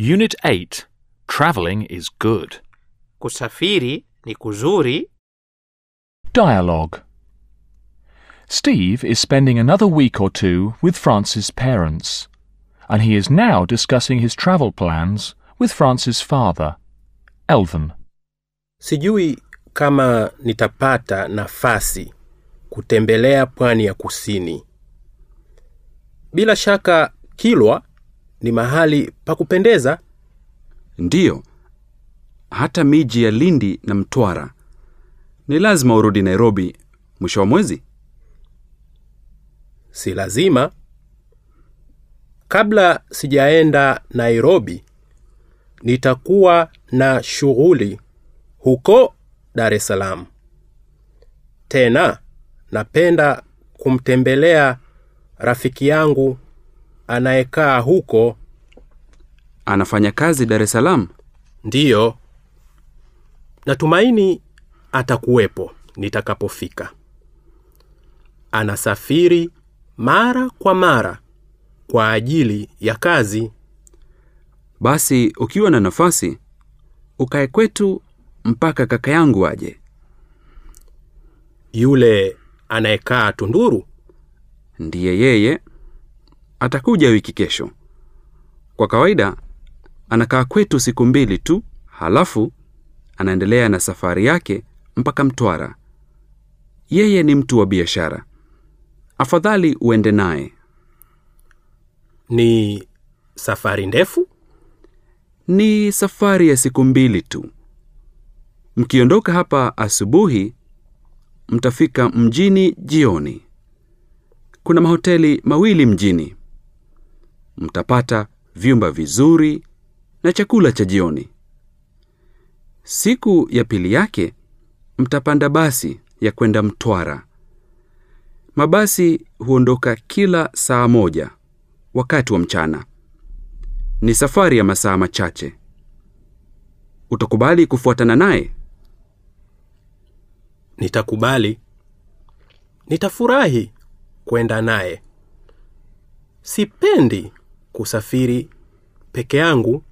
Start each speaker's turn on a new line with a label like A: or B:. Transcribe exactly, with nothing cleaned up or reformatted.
A: Unit eight. Travelling is good.
B: Kusafiri ni kuzuri.
A: Dialogue. Steve is spending another week or two with France's parents, and he is now discussing his travel plans with France's father, Elvin.
C: Sijui kama nitapata nafasi kutembelea pwani ya kusini. Bila shaka Kilwa ni mahali pa kupendeza.
D: Ndiyo. Hata miji ya Lindi na Mtwara. Ni lazima urudi Nairobi mwisho wa mwezi?
C: Si lazima. Kabla sijaenda Nairobi, nitakuwa na shughuli huko Dar es Salaam. Tena napenda kumtembelea rafiki yangu anayekaa huko.
D: Anafanya kazi Dar es Salaam?
C: Ndiyo. Natumaini atakuwepo nitakapofika. Anasafiri mara kwa mara kwa ajili ya kazi.
D: Basi ukiwa na nafasi, ukae kwetu mpaka kaka yangu aje.
C: Yule anayekaa Tunduru?
D: Ndiye yeye. Atakuja wiki kesho. Kwa kawaida, anakaa kwetu siku mbili tu, halafu anaendelea na safari yake mpaka Mtwara. Yeye ni mtu wa biashara. Afadhali uende naye.
C: Ni safari ndefu?
D: Ni safari ya siku mbili tu. Mkiondoka hapa asubuhi, mtafika mjini jioni. Kuna mahoteli mawili mjini. Mtapata vyumba vizuri na chakula cha jioni. Siku ya pili yake, mtapanda basi ya kwenda Mtwara. Mabasi huondoka kila saa moja wakati wa mchana. Ni safari ya masaa machache. Utakubali kufuatana naye?
C: Nitakubali. Nitafurahi kwenda naye. Sipendi kusafiri peke yangu.